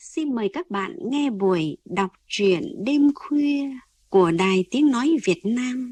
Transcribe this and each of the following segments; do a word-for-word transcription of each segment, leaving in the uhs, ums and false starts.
xin mời các bạn nghe buổi đọc truyện đêm khuya của Đài Tiếng Nói Việt Nam.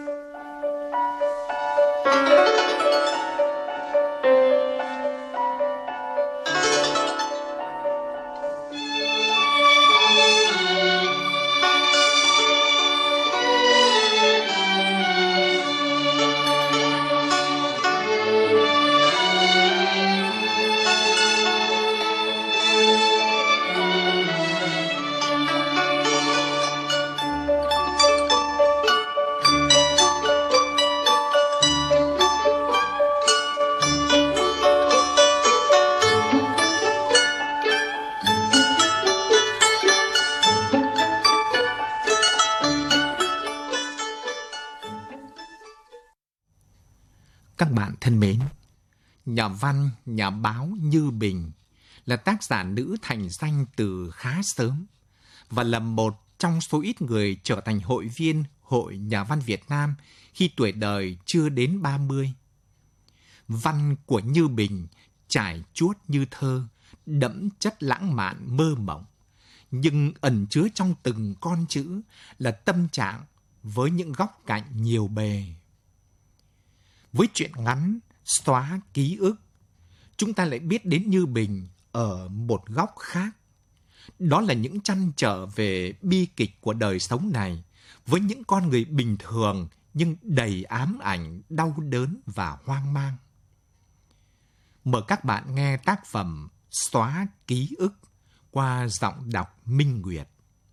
Các bạn thân mến, nhà văn, nhà báo Như Bình là tác giả nữ thành danh từ khá sớm và là một trong số ít người trở thành hội viên Hội Nhà văn Việt Nam khi tuổi đời chưa đến ba mươi. Văn của Như Bình trải chuốt như thơ, đẫm chất lãng mạn mơ mộng, nhưng ẩn chứa trong từng con chữ là tâm trạng với những góc cạnh nhiều bề. Với truyện ngắn Xóa ký ức, chúng ta lại biết đến Như Bình ở một góc khác. Đó là những trăn trở về bi kịch của đời sống này với những con người bình thường nhưng đầy ám ảnh, đau đớn và hoang mang. Mời các bạn nghe tác phẩm Xóa ký ức qua giọng đọc Minh Nguyệt.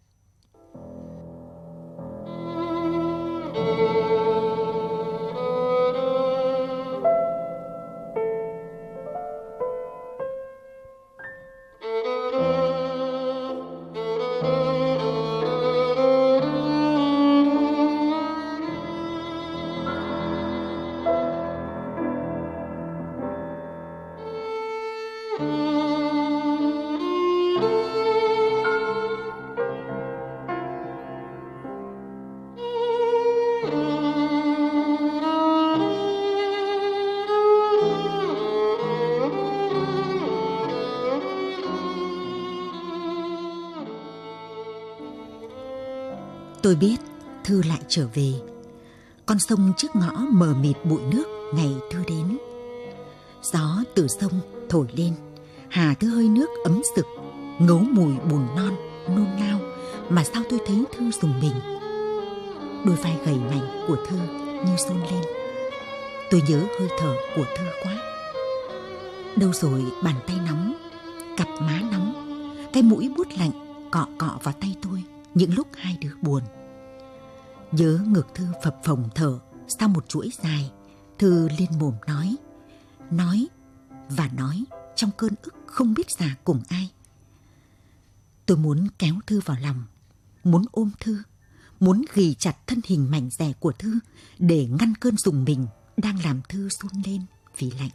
Tôi biết Thư lại trở về. Con sông trước ngõ mờ mịt bụi nước ngày Thư đến. Gió từ sông thổi lên, hà thứ hơi nước ấm sực, ngấu mùi bùn non, nôn nao mà sao tôi thấy Thư rùng mình. Đôi vai gầy mảnh của Thư như run lên. Tôi nhớ hơi thở của Thư quá. Đâu rồi bàn tay nóng, cặp má nóng, cái mũi buốt lạnh cọ cọ vào tay tôi những lúc hai đứa buồn. Nhớ ngực Thư phập phồng thở sau một chuỗi dài. Thư lên mồm nói, nói và nói trong cơn ức không biết già cùng ai. Tôi muốn kéo Thư vào lòng, muốn ôm Thư, muốn ghì chặt thân hình mảnh dẻ của Thư để ngăn cơn rùng mình đang làm Thư run lên vì lạnh.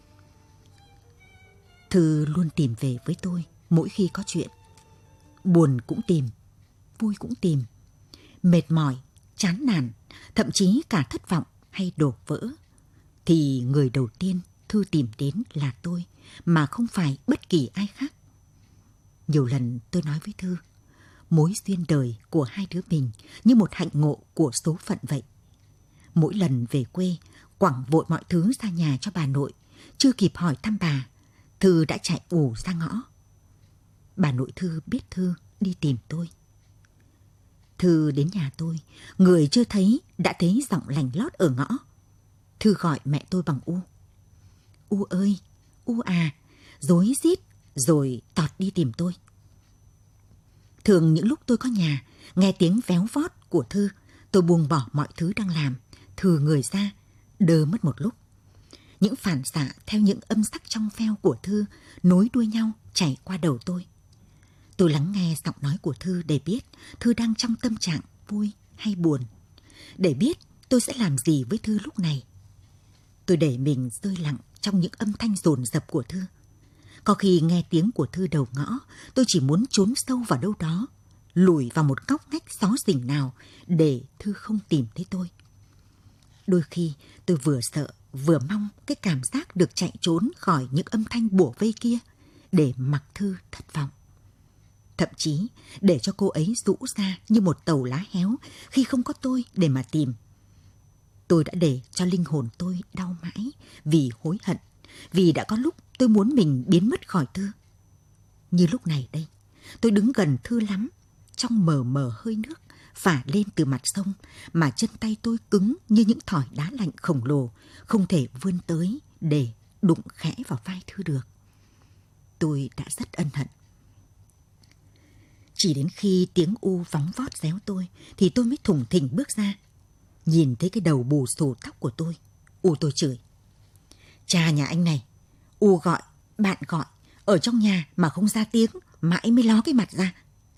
Thư luôn tìm về với tôi mỗi khi có chuyện. Buồn cũng tìm, vui cũng tìm, mệt mỏi, chán nản, thậm chí cả thất vọng hay đổ vỡ, thì người đầu tiên Thư tìm đến là tôi, mà không phải bất kỳ ai khác. Nhiều lần tôi nói với Thư, mối duyên đời của hai đứa mình như một hạnh ngộ của số phận vậy. Mỗi lần về quê, quẳng vội mọi thứ ra nhà cho bà nội, chưa kịp hỏi thăm bà, Thư đã chạy ù ra ngõ. Bà nội Thư biết Thư đi tìm tôi. Thư đến nhà tôi, người chưa thấy đã thấy giọng lành lót ở ngõ. Thư gọi mẹ tôi bằng U. U ơi, U à, rối rít rồi tọt đi tìm tôi. Thường những lúc tôi có nhà, nghe tiếng véo vót của Thư, tôi buông bỏ mọi thứ đang làm, thừ người ra, đơ mất một lúc. Những phản xạ theo những âm sắc trong veo của Thư nối đuôi nhau chảy qua đầu tôi. Tôi lắng nghe giọng nói của Thư để biết Thư đang trong tâm trạng vui hay buồn, để biết tôi sẽ làm gì với Thư lúc này. Tôi để mình rơi lặng trong những âm thanh dồn dập của Thư. Có khi nghe tiếng của Thư đầu ngõ, tôi chỉ muốn trốn sâu vào đâu đó, lùi vào một góc ngách xó xỉnh nào để Thư không tìm thấy tôi. Đôi khi tôi vừa sợ vừa mong cái cảm giác được chạy trốn khỏi những âm thanh bủa vây kia để mặc Thư thất vọng. thậm chí để cho cô ấy rũ ra như một tàu lá héo khi không có tôi để mà tìm. Tôi đã để cho linh hồn tôi đau mãi vì hối hận, vì đã có lúc tôi muốn mình biến mất khỏi Thư. Như lúc này đây, tôi đứng gần Thư lắm, trong mờ mờ hơi nước phả lên từ mặt sông mà chân tay tôi cứng như những thỏi đá lạnh khổng lồ, không thể vươn tới để đụng khẽ vào vai Thư được. Tôi đã rất ân hận. Chỉ đến khi tiếng U vóng vót réo tôi thì tôi mới thủng thỉnh bước ra. Nhìn thấy cái đầu bù xù tóc của tôi, U tôi chửi: "Cha nhà anh này, U gọi, bạn gọi, ở trong nhà mà không ra tiếng, mãi mới ló cái mặt ra."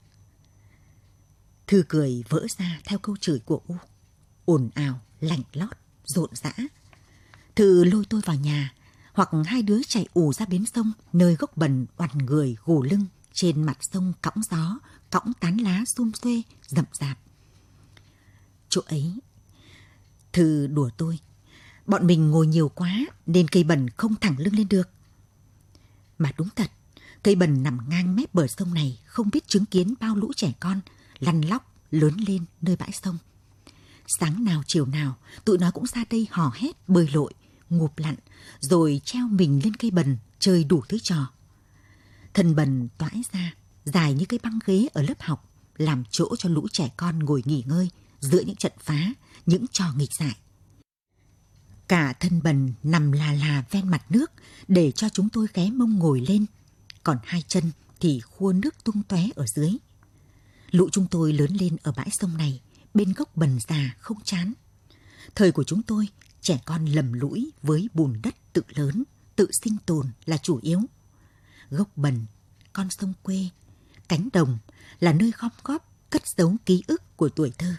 Thư cười vỡ ra theo câu chửi của U, ồn ào, lạnh lót, rộn rã. Thư lôi tôi vào nhà, hoặc hai đứa chạy ù ra bến sông, nơi gốc bần oằn người gù lưng trên mặt sông cõng gió, cõng tán lá sum xuê, rậm rạp. Chỗ ấy, Thư đùa tôi, bọn mình ngồi nhiều quá nên cây bần không thẳng lưng lên được. Mà đúng thật, cây bần nằm ngang mép bờ sông này không biết chứng kiến bao lũ trẻ con lăn lóc lớn lên nơi bãi sông. Sáng nào chiều nào, tụi nó cũng ra đây hò hét, bơi lội, ngụp lặn, rồi treo mình lên cây bần, chơi đủ thứ trò. Thân bần toãi ra, dài như cái băng ghế ở lớp học, làm chỗ cho lũ trẻ con ngồi nghỉ ngơi giữa những trận phá, những trò nghịch dại. Cả thân bần nằm là là ven mặt nước để cho chúng tôi ghé mông ngồi lên, còn hai chân thì khua nước tung tóe ở dưới. Lũ chúng tôi lớn lên ở bãi sông này, bên gốc bần già không chán. Thời của chúng tôi, trẻ con lầm lũi với bùn đất tự lớn, tự sinh tồn là chủ yếu. Gốc bần, con sông quê, cánh đồng là nơi gom góp, cất giấu ký ức của tuổi thơ.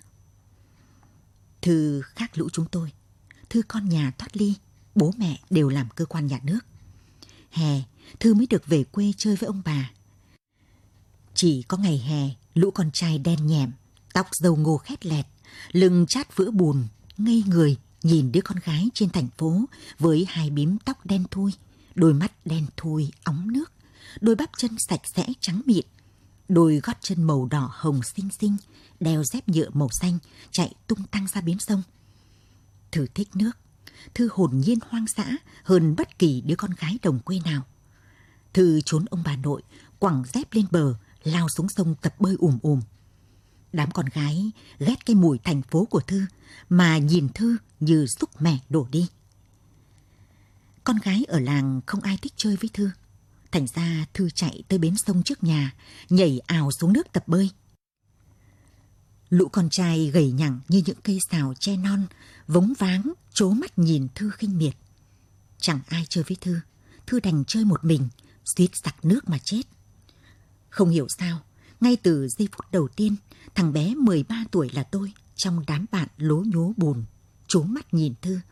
Thư khác lũ chúng tôi. Thư con nhà thoát ly, bố mẹ đều làm cơ quan nhà nước. Hè, Thư mới được về quê chơi với ông bà. Chỉ có ngày hè, lũ con trai đen nhẻm, tóc râu ngô khét lẹt, lưng chát vữa bùn, ngây người nhìn đứa con gái trên thành phố với hai bím tóc đen thui, đôi mắt đen thui óng nước, đôi bắp chân sạch sẽ trắng mịn, đôi gót chân màu đỏ hồng xinh xinh, đeo dép nhựa màu xanh, chạy tung tăng ra bến sông. Thư thích nước, Thư hồn nhiên hoang dã hơn bất kỳ đứa con gái đồng quê nào. Thư trốn ông bà nội, quẳng dép lên bờ, lao xuống sông tập bơi ùm ùm. Đám con gái ghét cái mùi thành phố của Thư mà nhìn Thư như xúc mẻ đổ đi. Con gái ở làng không ai thích chơi với Thư. Thành ra Thư chạy tới bến sông trước nhà, nhảy ào xuống nước tập bơi. Lũ con trai gầy nhẳng như những cây sào tre non, vống váng, trố mắt nhìn Thư khinh miệt. Chẳng ai chơi với Thư, Thư đành chơi một mình, suýt sặc nước mà chết. Không hiểu sao, ngay từ giây phút đầu tiên, thằng bé mười ba tuổi là tôi, trong đám bạn lố nhố bùn, trố mắt nhìn Thư.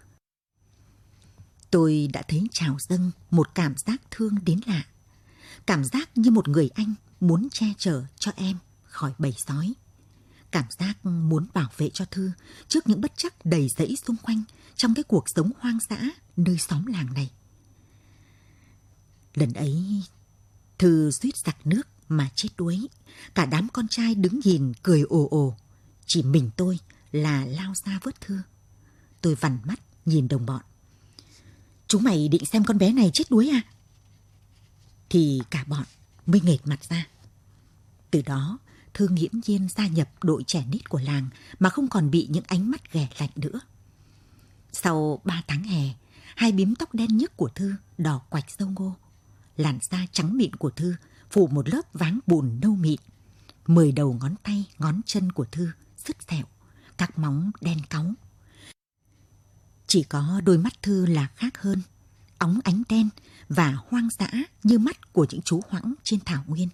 Tôi đã thấy trào dâng một cảm giác thương đến lạ. Cảm giác như một người anh muốn che chở cho em khỏi bầy sói. Cảm giác muốn bảo vệ cho Thư trước những bất trắc đầy rẫy xung quanh trong cái cuộc sống hoang dã nơi xóm làng này. Lần ấy, Thư suýt sặc nước mà chết đuối. Cả đám con trai đứng nhìn cười ồ ồ. Chỉ mình tôi là lao ra vớt Thư. Tôi vằn mắt nhìn đồng bọn. Chúng mày định xem con bé này chết đuối à? Thì cả bọn mới nghệt mặt ra. Từ đó, Thư nghiễm nhiên gia nhập đội trẻ nít của làng mà không còn bị những ánh mắt ghẻ lạnh nữa. Sau ba tháng hè, hai bím tóc đen nhức của Thư đỏ quạch râu ngô. Làn da trắng mịn của Thư phủ một lớp váng bùn nâu mịn. Mười đầu ngón tay, ngón chân của Thư sứt sẹo, các móng đen cáu. Chỉ có đôi mắt Thư là khác hơn, óng ánh đen và hoang dã như mắt của những chú hoãng trên thảo nguyên.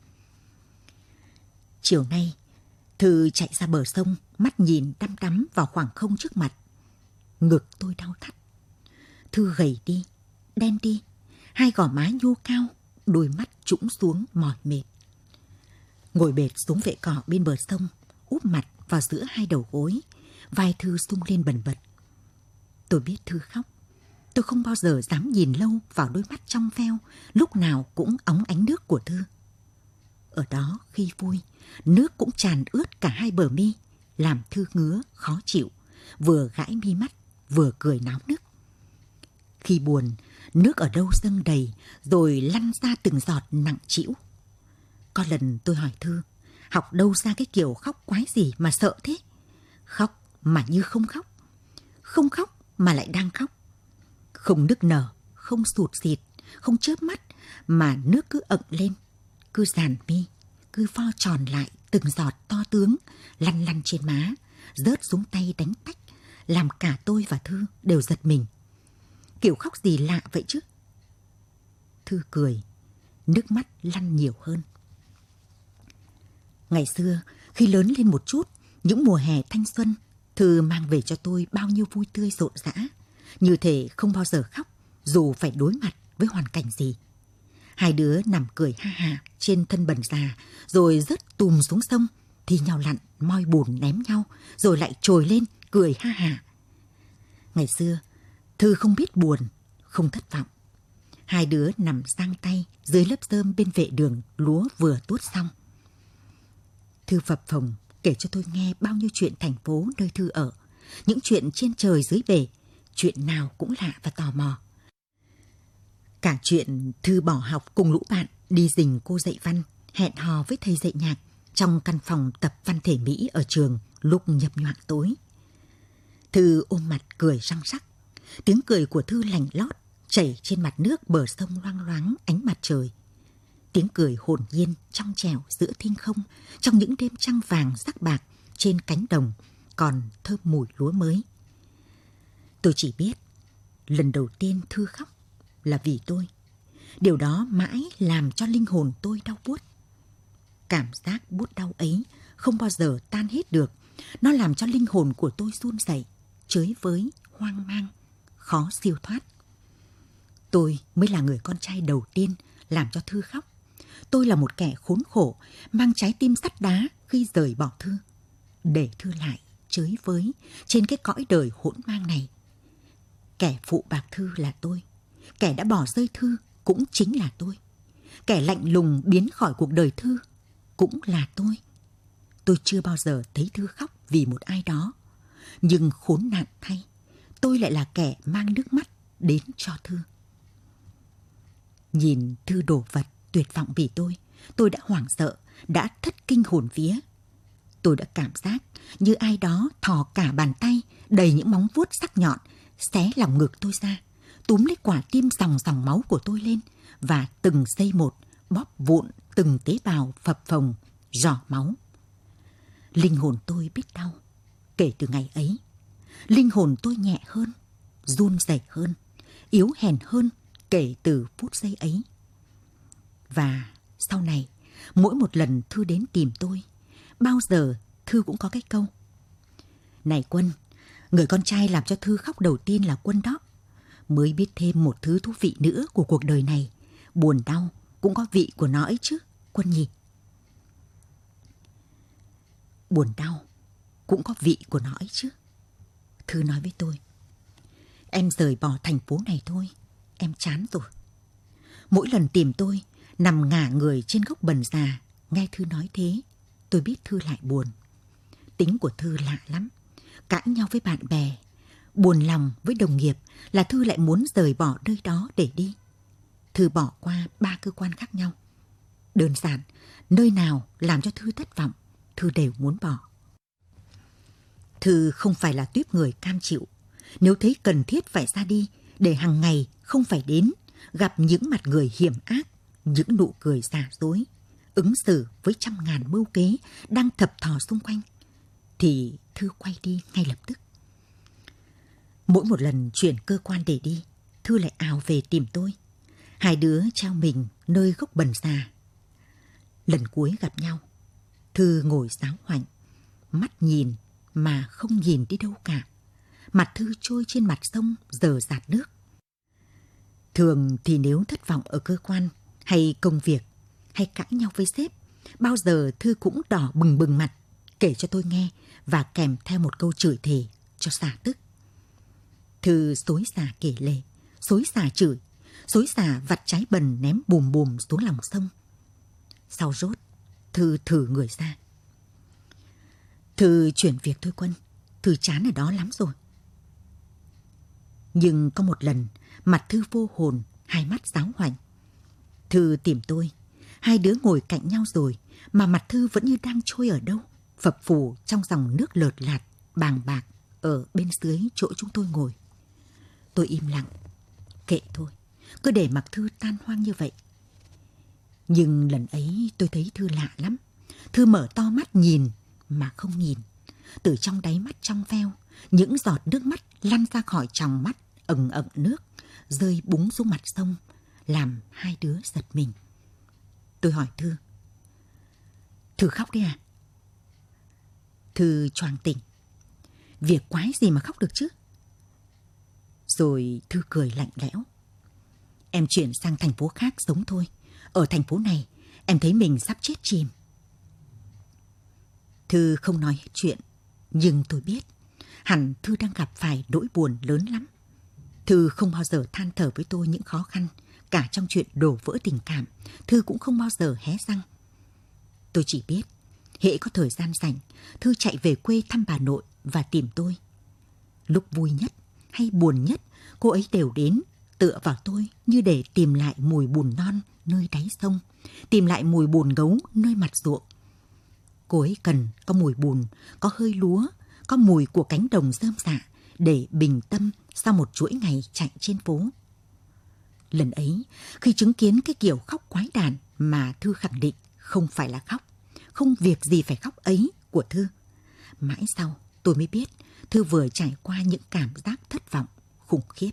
Chiều nay, Thư chạy ra bờ sông, mắt nhìn đăm đắm vào khoảng không trước mặt. Ngực tôi đau thắt. Thư gầy đi, đen đi, hai gò má nhô cao, đôi mắt trũng xuống mỏi mệt. Ngồi bệt xuống vệ cỏ bên bờ sông, úp mặt vào giữa hai đầu gối, vai Thư sung lên bần bật. Tôi biết Thư khóc. Tôi không bao giờ dám nhìn lâu vào đôi mắt trong veo, lúc nào cũng óng ánh nước của Thư. ở đó khi vui, nước cũng tràn ướt cả hai bờ mi, làm Thư ngứa, khó chịu, vừa gãi mi mắt, vừa cười náo nức. Khi buồn, nước ở đâu dâng đầy, rồi lăn ra từng giọt nặng trĩu. Có lần tôi hỏi Thư, học đâu ra cái kiểu khóc quái gì mà sợ thế? Khóc mà như không khóc, không khóc mà lại đang khóc. Không nức nở, không sụt sịt, không chớp mắt, mà nước cứ ậm lên, cứ dàn mi, cứ vo tròn lại từng giọt to tướng, lăn lăn trên má, rớt xuống tay đánh tách, làm cả tôi và Thư đều giật mình. Kiểu khóc gì lạ vậy chứ? Thư cười, nước mắt lăn nhiều hơn. Ngày xưa, khi lớn lên một chút, những mùa hè thanh xuân, Thư mang về cho tôi bao nhiêu vui tươi rộn rã, như thể không bao giờ khóc, dù phải đối mặt với hoàn cảnh gì. Hai đứa nằm cười ha hả trên thân bần già, rồi rớt tùm xuống sông, thì nhau lặn, moi bùn ném nhau, rồi lại trồi lên, cười ha hả. Ngày xưa, Thư không biết buồn, không thất vọng. Hai đứa nằm giang tay dưới lớp rơm bên vệ đường lúa vừa tuốt xong. Thư phập phồng kể cho tôi nghe bao nhiêu chuyện thành phố nơi Thư ở, những chuyện trên trời dưới bể, chuyện nào cũng lạ và tò mò. Cả chuyện Thư bỏ học cùng lũ bạn đi rình cô dạy văn, hẹn hò với thầy dạy nhạc trong căn phòng tập văn thể Mỹ ở trường lúc nhập nhoạng tối. Thư ôm mặt cười răng rắc, tiếng cười của Thư lành lót chảy trên mặt nước bờ sông loang loáng ánh mặt trời. Tiếng cười hồn nhiên trong trẻo giữa thinh không, trong những đêm trăng vàng sắc bạc trên cánh đồng còn thơm mùi lúa mới. Tôi chỉ biết lần đầu tiên Thư khóc là vì tôi. Điều đó mãi làm cho linh hồn tôi đau buốt. Cảm giác buốt đau ấy không bao giờ tan hết được. Nó làm cho linh hồn của tôi run rẩy, chới với, hoang mang, khó siêu thoát. Tôi mới là người con trai đầu tiên làm cho Thư khóc. Tôi là một kẻ khốn khổ, mang trái tim sắt đá khi rời bỏ Thư, để Thư lại chới với trên cái cõi đời hỗn mang này. Kẻ phụ bạc Thư là tôi. Kẻ đã bỏ rơi Thư cũng chính là tôi. Kẻ lạnh lùng biến khỏi cuộc đời Thư cũng là tôi. Tôi chưa bao giờ thấy Thư khóc vì một ai đó. Nhưng khốn nạn thay, tôi lại là kẻ mang nước mắt đến cho Thư. Nhìn Thư đổ vật tuyệt vọng vì tôi, tôi đã hoảng sợ, đã thất kinh hồn vía. Tôi đã cảm giác như ai đó thò cả bàn tay đầy những móng vuốt sắc nhọn, xé lòng ngực tôi ra, túm lấy quả tim dòng dòng máu của tôi lên và từng giây một bóp vụn từng tế bào phập phồng, rỏ máu. Linh hồn tôi biết đau. Kể từ ngày ấy, linh hồn tôi nhẹ hơn, run rẩy hơn, yếu hèn hơn kể từ phút giây ấy. Và sau này, mỗi một lần Thư đến tìm tôi, bao giờ Thư cũng có cái câu: "Này Quân, người con trai làm cho Thư khóc đầu tiên là Quân đó. Mới biết thêm một thứ thú vị nữa của cuộc đời này, buồn đau cũng có vị của nó ấy chứ, Quân nhỉ?" Buồn đau cũng có vị của nó ấy chứ. Thư nói với tôi: "Em rời bỏ thành phố này thôi, em chán rồi." Mỗi lần tìm tôi, nằm ngả người trên gốc bần già, nghe Thư nói thế, tôi biết Thư lại buồn. Tính của Thư lạ lắm, cãi nhau với bạn bè, buồn lòng với đồng nghiệp là Thư lại muốn rời bỏ nơi đó để đi. Thư bỏ qua ba cơ quan khác nhau. Đơn giản, nơi nào làm cho Thư thất vọng, Thư đều muốn bỏ. Thư không phải là tuýp người cam chịu. Nếu thấy cần thiết phải ra đi, để hàng ngày không phải đến, gặp những mặt người hiểm ác, những nụ cười giả dối, ứng xử với trăm ngàn mưu kế đang thập thò xung quanh, thì Thư quay đi ngay lập tức. Mỗi một lần chuyển cơ quan để đi, Thư lại ào về tìm tôi. Hai đứa trao mình nơi gốc bần già. Lần cuối gặp nhau, Thư ngồi giáo hoành, mắt nhìn mà không nhìn đi đâu cả. Mặt Thư trôi trên mặt sông dở dạt nước. Thường thì nếu thất vọng ở cơ quan hay công việc hay cãi nhau với sếp, bao giờ Thư cũng đỏ bừng bừng mặt, kể cho tôi nghe và kèm theo một câu chửi thề cho xả tức. Thư xối xả kể lể, xối xả chửi, xối xả vặt trái bần ném bùm bùm xuống lòng sông. Sau rốt, Thư thử người ra. Thư chuyển việc thôi Quân. Thư chán ở đó lắm rồi. Nhưng có một lần, mặt Thư vô hồn, hai mắt giáo hoành. Thư tìm tôi. Hai đứa ngồi cạnh nhau rồi, mà mặt Thư vẫn như đang trôi ở đâu, phập phù trong dòng nước lợt lạt, bàng bạc, ở bên dưới chỗ chúng tôi ngồi. Tôi im lặng. Kệ thôi, cứ để mặc Thư tan hoang như vậy. Nhưng lần ấy tôi thấy Thư lạ lắm. Thư mở to mắt nhìn mà không nhìn. Từ trong đáy mắt trong veo, những giọt nước mắt lăn ra khỏi tròng mắt, ẩn ẩn nước, rơi búng xuống mặt sông, làm hai đứa giật mình. Tôi hỏi Thư. Thư khóc đấy à? Thư choàng tỉnh. Việc quái gì mà khóc được chứ? Rồi Thư cười lạnh lẽo. Em chuyển sang thành phố khác sống thôi. Ở thành phố này, em thấy mình sắp chết chìm. Thư không nói hết chuyện, nhưng tôi biết hẳn Thư đang gặp phải nỗi buồn lớn lắm. Thư không bao giờ than thở với tôi những khó khăn, cả trong chuyện đổ vỡ tình cảm, Thư cũng không bao giờ hé răng. Tôi chỉ biết, hễ có thời gian rảnh, Thư chạy về quê thăm bà nội và tìm tôi. Lúc vui nhất hay buồn nhất, cô ấy đều đến, tựa vào tôi như để tìm lại mùi bùn non nơi đáy sông, tìm lại mùi bùn gấu nơi mặt ruộng. Cô ấy cần có mùi bùn, có hơi lúa, có mùi của cánh đồng rơm rạ để bình tâm sau một chuỗi ngày chạy trên phố. Lần ấy, khi chứng kiến cái kiểu khóc quái đản mà Thư khẳng định không phải là khóc, không việc gì phải khóc ấy của Thư, mãi sau tôi mới biết Thư vừa trải qua những cảm giác thất vọng khủng khiếp.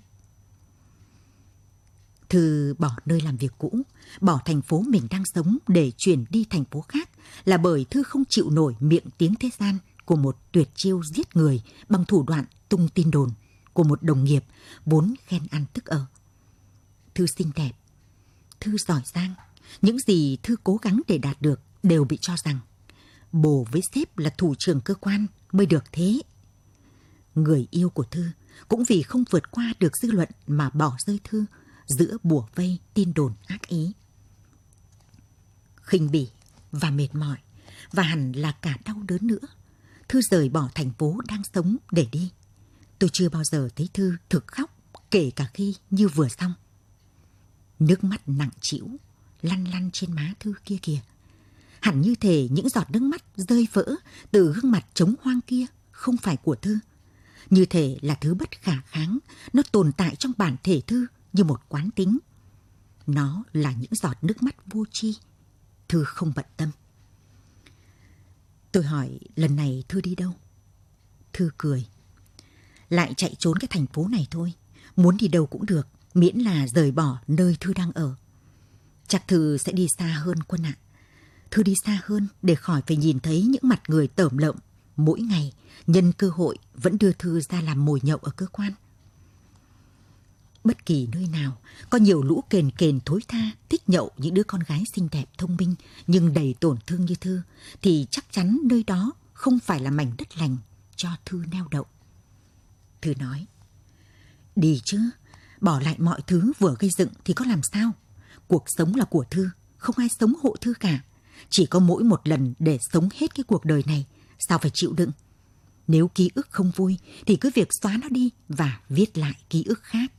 Thư bỏ nơi làm việc cũ, bỏ thành phố mình đang sống để chuyển đi thành phố khác là bởi Thư không chịu nổi miệng tiếng thế gian của một tuyệt chiêu giết người bằng thủ đoạn tung tin đồn của một đồng nghiệp vốn khen ăn tức ở. Thư xinh đẹp, Thư giỏi giang, những gì Thư cố gắng để đạt được đều bị cho rằng bồ với sếp là thủ trưởng cơ quan mới được thế. Người yêu của Thư cũng vì không vượt qua được dư luận mà bỏ rơi Thư giữa bủa vây tin đồn ác ý. Khinh bỉ và mệt mỏi, và hẳn là cả đau đớn nữa, Thư rời bỏ thành phố đang sống để đi. Tôi chưa bao giờ thấy Thư thực khóc, kể cả khi như vừa xong. Nước mắt nặng trĩu lăn lăn trên má Thư kia kìa. Hẳn như thể những giọt nước mắt rơi vỡ từ gương mặt trống hoang kia không phải của Thư. Như thể là thứ bất khả kháng, nó tồn tại trong bản thể Thư như một quán tính. Nó là những giọt nước mắt vô tri. Thư không bận tâm. Tôi hỏi lần này Thư đi đâu? Thư cười. Lại chạy trốn cái thành phố này thôi. Muốn đi đâu cũng được, miễn là rời bỏ nơi Thư đang ở. Chắc Thư sẽ đi xa hơn Quân ạ. Thư đi xa hơn để khỏi phải nhìn thấy những mặt người tởm lợm mỗi ngày nhân cơ hội vẫn đưa Thư ra làm mồi nhậu ở cơ quan. Bất kỳ nơi nào có nhiều lũ kền kền thối tha thích nhậu những đứa con gái xinh đẹp thông minh nhưng đầy tổn thương như Thư thì chắc chắn nơi đó không phải là mảnh đất lành cho Thư neo đậu. Thư nói, đi chứ, bỏ lại mọi thứ vừa gây dựng thì có làm sao? Cuộc sống là của Thư, không ai sống hộ Thư cả. Chỉ có mỗi một lần để sống hết cái cuộc đời này, sao phải chịu đựng? Nếu ký ức không vui thì cứ việc xóa nó đi và viết lại ký ức khác.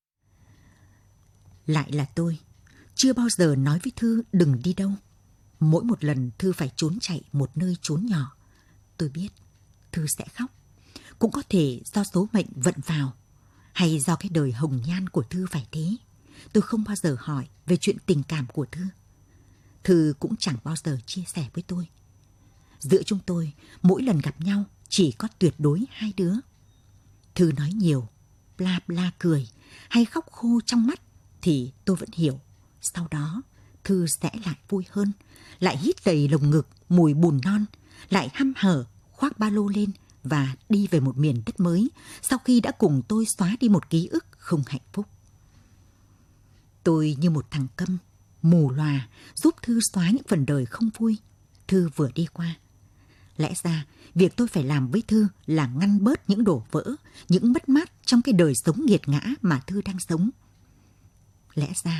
Lại là tôi, chưa bao giờ nói với Thư đừng đi đâu. Mỗi một lần Thư phải trốn chạy một nơi trốn nhỏ, tôi biết Thư sẽ khóc. Cũng có thể do số mệnh vận vào, hay do cái đời hồng nhan của Thư phải thế. Tôi không bao giờ hỏi về chuyện tình cảm của Thư. Thư cũng chẳng bao giờ chia sẻ với tôi. Giữa chúng tôi, mỗi lần gặp nhau chỉ có tuyệt đối hai đứa. Thư nói nhiều, bla bla cười, hay khóc khô trong mắt thì tôi vẫn hiểu. Sau đó, Thư sẽ lại vui hơn, lại hít đầy lồng ngực mùi bùn non, lại hăm hở khoác ba lô lên và đi về một miền đất mới sau khi đã cùng tôi xóa đi một ký ức không hạnh phúc. Tôi như một thằng câm, mù lòa, giúp Thư xóa những phần đời không vui Thư vừa đi qua. Lẽ ra, việc tôi phải làm với Thư là ngăn bớt những đổ vỡ, những mất mát trong cái đời sống nghiệt ngã mà Thư đang sống. Lẽ ra,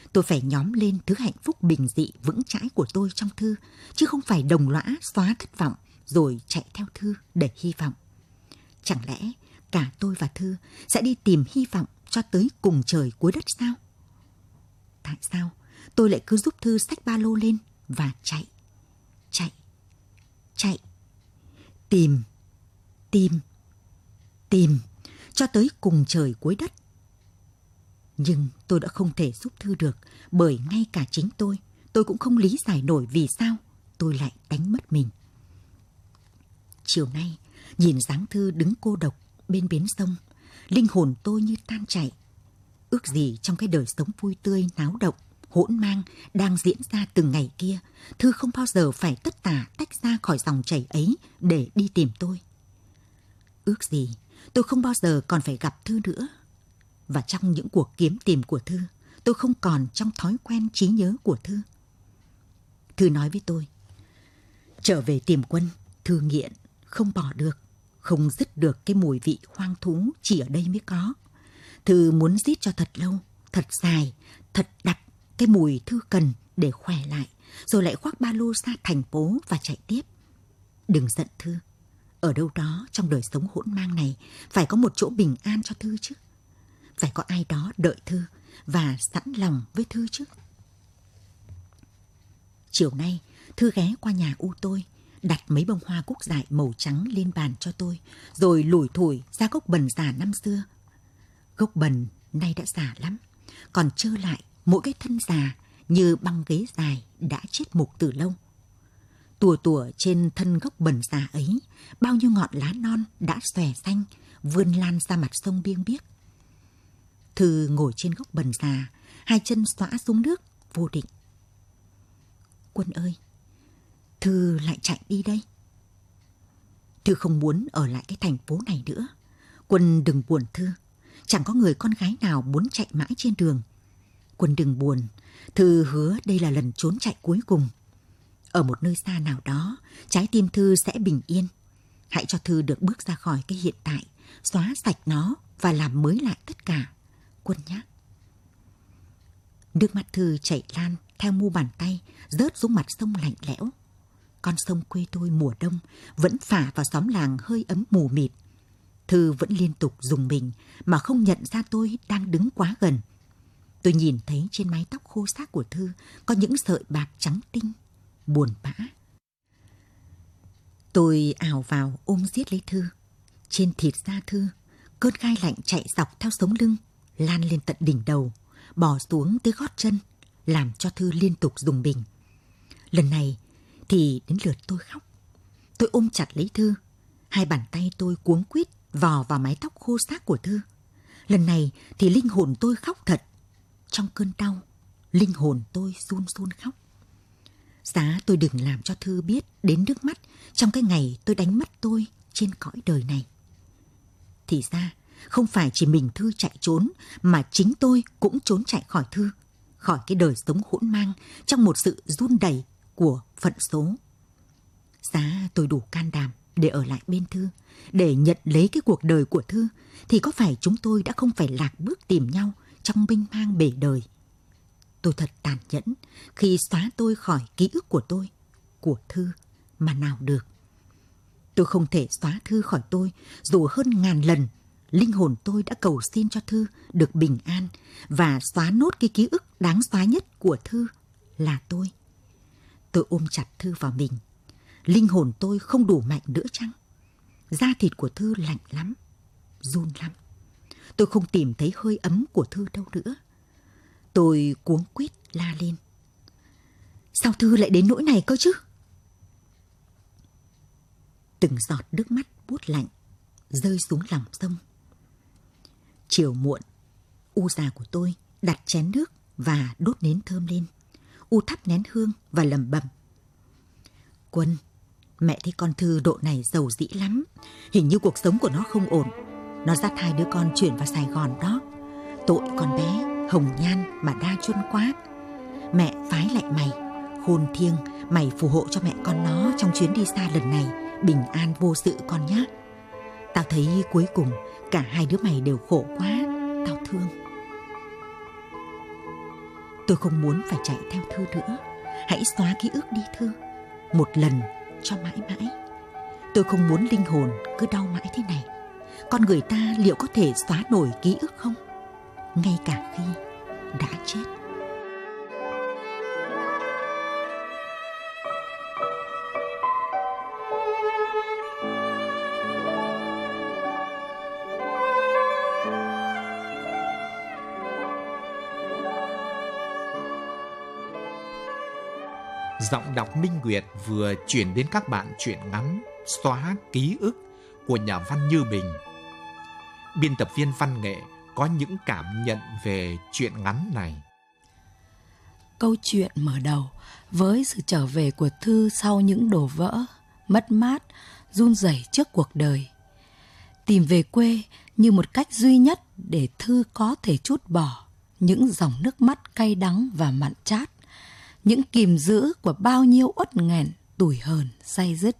Tôi phải nhóm lên thứ hạnh phúc bình dị vững chãi của tôi trong Thư, chứ không phải đồng lõa xóa thất vọng rồi chạy theo Thư để hy vọng. Chẳng lẽ cả tôi và Thư sẽ đi tìm hy vọng cho tới cùng trời cuối đất sao? Tại sao tôi lại cứ giúp Thư xách ba lô lên và chạy, chạy, chạy, tìm, tìm, tìm cho tới cùng trời cuối đất? Nhưng tôi đã không thể giúp Thư được, bởi ngay cả chính tôi, tôi cũng không lý giải nổi vì sao tôi lại đánh mất mình. Chiều nay, nhìn dáng Thư đứng cô độc bên bến sông, linh hồn tôi như tan chảy. Ước gì trong cái đời sống vui tươi, náo động, hỗn mang đang diễn ra từng ngày kia, Thư không bao giờ phải tất tả tách ra khỏi dòng chảy ấy để đi tìm tôi. Ước gì tôi không bao giờ còn phải gặp Thư nữa. Và trong những cuộc kiếm tìm của Thư, tôi không còn trong thói quen trí nhớ của Thư. Thư nói với tôi, trở về tìm Quân, Thư nghiện, không bỏ được, không dứt được cái mùi vị hoang thú chỉ ở đây mới có. Thư muốn rít cho thật lâu, thật dài, thật đặc cái mùi Thư cần để khỏe lại, rồi lại khoác ba lô ra thành phố và chạy tiếp. Đừng giận Thư, ở đâu đó trong đời sống hỗn mang này phải có một chỗ bình an cho Thư chứ. Phải có ai đó đợi Thư và sẵn lòng với Thư chứ. Chiều nay, Thư ghé qua nhà U tôi, đặt mấy bông hoa cúc dại màu trắng lên bàn cho tôi, rồi lủi thủi ra gốc bần già năm xưa. Gốc bần nay đã già lắm, còn trơ lại mỗi cái thân già như băng ghế dài đã chết mục từ lâu. Tùa tùa trên thân gốc bần già ấy, bao nhiêu ngọn lá non đã xòe xanh, vươn lan ra mặt sông biêng biếc. Thư ngồi trên gốc bần già, hai chân xõa xuống nước, vô định. Quân ơi, Thư lại chạy đi đây. Thư không muốn ở lại cái thành phố này nữa. Quân đừng buồn Thư, chẳng có người con gái nào muốn chạy mãi trên đường. Quân đừng buồn, Thư hứa đây là lần trốn chạy cuối cùng. Ở một nơi xa nào đó, trái tim Thư sẽ bình yên. Hãy cho Thư được bước ra khỏi cái hiện tại, xóa sạch nó và làm mới lại tất cả. Quân nhé. Nước mắt Thư chảy lan theo mu bàn tay, rớt xuống mặt sông lạnh lẽo. Con sông quê tôi mùa đông vẫn phả vào xóm làng hơi ấm mù mịt. Thư vẫn liên tục rùng mình mà không nhận ra tôi đang đứng quá gần. Tôi nhìn thấy trên mái tóc khô xác của Thư có những sợi bạc trắng tinh, buồn bã. Tôi ào vào ôm giết lấy Thư. Trên thịt da Thư, cơn gai lạnh chạy dọc theo sống lưng, lan lên tận đỉnh đầu, bò xuống tới gót chân, làm cho Thư liên tục rùng mình. Lần này thì đến lượt tôi khóc. Tôi ôm chặt lấy Thư, hai bàn tay tôi cuống quýt vò vào mái tóc khô xác của Thư. Lần này thì linh hồn tôi khóc thật. Trong cơn đau, linh hồn tôi run run khóc. Giá tôi đừng làm cho Thư biết đến nước mắt trong cái ngày tôi đánh mất tôi trên cõi đời này. Thì ra, không phải chỉ mình Thư chạy trốn, mà chính tôi cũng trốn chạy khỏi Thư, khỏi cái đời sống hỗn mang trong một sự run đẩy của phận số. Giá tôi đủ can đảm để ở lại bên Thư, để nhận lấy cái cuộc đời của Thư, thì có phải chúng tôi đã không phải lạc bước tìm nhau trong mênh mang bể đời. Tôi thật tàn nhẫn khi xóa tôi khỏi ký ức của tôi, của Thư mà nào được. Tôi không thể xóa Thư khỏi tôi, dù hơn ngàn lần linh hồn tôi đã cầu xin cho Thư được bình an và xóa nốt cái ký ức đáng xóa nhất của Thư là tôi. Tôi ôm chặt Thư vào mình. Linh hồn tôi không đủ mạnh nữa chăng? Da thịt của Thư lạnh lắm, run lắm. Tôi không tìm thấy hơi ấm của Thư đâu nữa. Tôi cuống quýt la lên. Sao Thư lại đến nỗi này cơ chứ? Từng giọt nước mắt buốt lạnh rơi xuống lòng sông. Chiều muộn, U già của tôi đặt chén nước và đốt nến thơm lên. U thắp nén hương và lẩm bẩm. Quân, mẹ thấy con Thư độ này giàu dĩ lắm. Hình như cuộc sống của nó không ổn. Nó dắt hai đứa con chuyển vào Sài Gòn đó. Tội con bé hồng nhan mà đa chuân quá. Mẹ phái lại mày, khôn thiêng, mày phù hộ cho mẹ con nó trong chuyến đi xa lần này bình an vô sự con nhé. Tao thấy cuối cùng cả hai đứa mày đều khổ quá. Tao thương. Tôi không muốn phải chạy theo Thư nữa. Hãy xóa ký ức đi Thư, một lần cho mãi mãi. Tôi không muốn linh hồn cứ đau mãi thế này. Con người ta liệu có thể xóa nổi ký ức không? Ngay cả khi đã chết. Giọng đọc Minh Nguyệt vừa chuyển đến các bạn truyện ngắn Xóa ký ức của nhà văn Như Bình. Biên tập viên văn nghệ có những cảm nhận về truyện ngắn này. Câu chuyện mở đầu với sự trở về của Thư sau những đổ vỡ, mất mát, run rẩy trước cuộc đời. Tìm về quê như một cách duy nhất để Thư có thể trút bỏ những dòng nước mắt cay đắng và mặn chát, những kìm giữ của bao nhiêu uất nghẹn, tủi hờn, day dứt.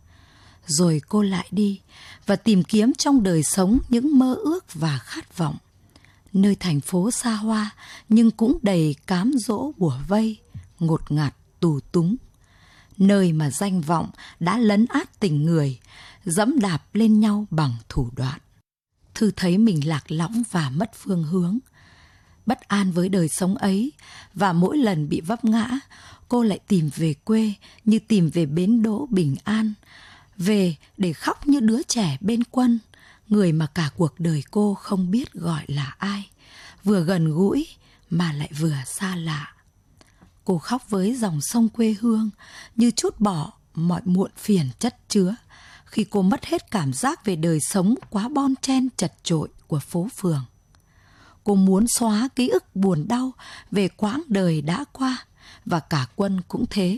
Rồi cô lại đi và tìm kiếm trong đời sống những mơ ước và khát vọng. Nơi thành phố xa hoa nhưng cũng đầy cám dỗ bủa vây, ngột ngạt tù túng. Nơi mà danh vọng đã lấn át tình người, dẫm đạp lên nhau bằng thủ đoạn. Thư thấy mình lạc lõng và mất phương hướng. Bất an với đời sống ấy, và mỗi lần bị vấp ngã, cô lại tìm về quê như tìm về bến đỗ bình an. Về để khóc như đứa trẻ bên quân, người mà cả cuộc đời cô không biết gọi là ai, vừa gần gũi mà lại vừa xa lạ. Cô khóc với dòng sông quê hương như trút bỏ mọi muộn phiền chất chứa, khi cô mất hết cảm giác về đời sống quá bon chen chật chội của phố phường. Cô muốn xóa ký ức buồn đau về quãng đời đã qua, và cả Quân cũng thế.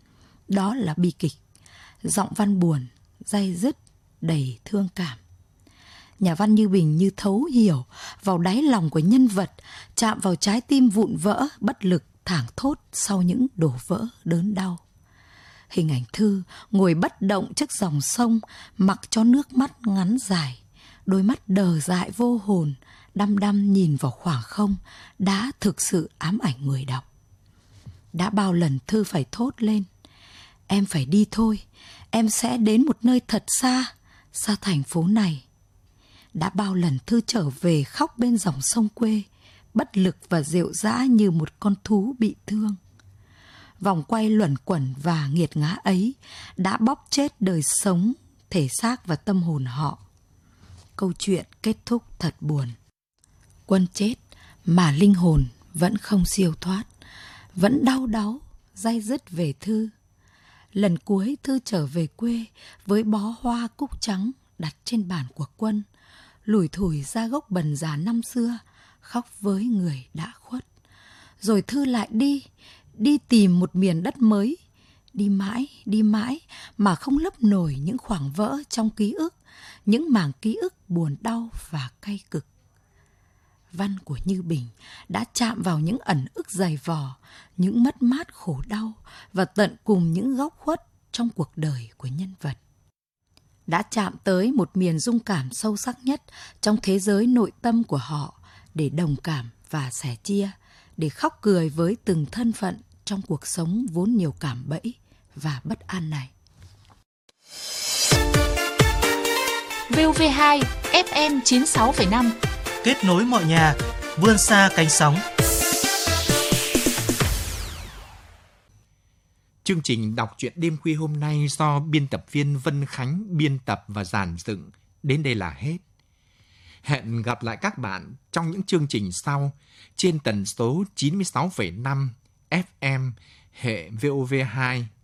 Đó là bi kịch, giọng văn buồn, day dứt, đầy thương cảm. Nhà văn Như Bình như thấu hiểu vào đáy lòng của nhân vật, chạm vào trái tim vụn vỡ, bất lực, thảng thốt sau những đổ vỡ đớn đau. Hình ảnh Thư ngồi bất động trước dòng sông, mặc cho nước mắt ngắn dài, đôi mắt đờ dại vô hồn, đăm đăm nhìn vào khoảng không, đã thực sự ám ảnh người đọc. Đã bao lần Thư phải thốt lên: em phải đi thôi, em sẽ đến một nơi thật xa, xa thành phố này. Đã bao lần Thư trở về khóc bên dòng sông quê, bất lực và rệu rã như một con thú bị thương. Vòng quay luẩn quẩn và nghiệt ngã ấy đã bóp chết đời sống, thể xác và tâm hồn họ. Câu chuyện kết thúc thật buồn. Quân chết mà linh hồn vẫn không siêu thoát, vẫn đau đáu, day dứt về Thư. Lần cuối Thư trở về quê với bó hoa cúc trắng đặt trên bàn của Quân, lủi thủi ra gốc bần già năm xưa, khóc với người đã khuất. Rồi Thư lại đi, đi tìm một miền đất mới, đi mãi, đi mãi mà không lấp nổi những khoảng vỡ trong ký ức, những mảng ký ức buồn đau và cay cực. Văn của Như Bình đã chạm vào những ẩn ức dày vò, những mất mát khổ đau và tận cùng những góc khuất trong cuộc đời của nhân vật. Đã chạm tới một miền dung cảm sâu sắc nhất trong thế giới nội tâm của họ, để đồng cảm và sẻ chia, để khóc cười với từng thân phận trong cuộc sống vốn nhiều cạm bẫy và bất an này. vê o vê hai ép em chín sáu phẩy năm, kết nối mọi nhà, vươn xa cánh sóng. Chương trình đọc truyện đêm khuya hôm nay do biên tập viên Vân Khánh biên tập và dàn dựng đến đây là hết. Hẹn gặp lại các bạn trong những chương trình sau trên tần số chín mươi sáu phẩy năm ép em hệ vê o vê hai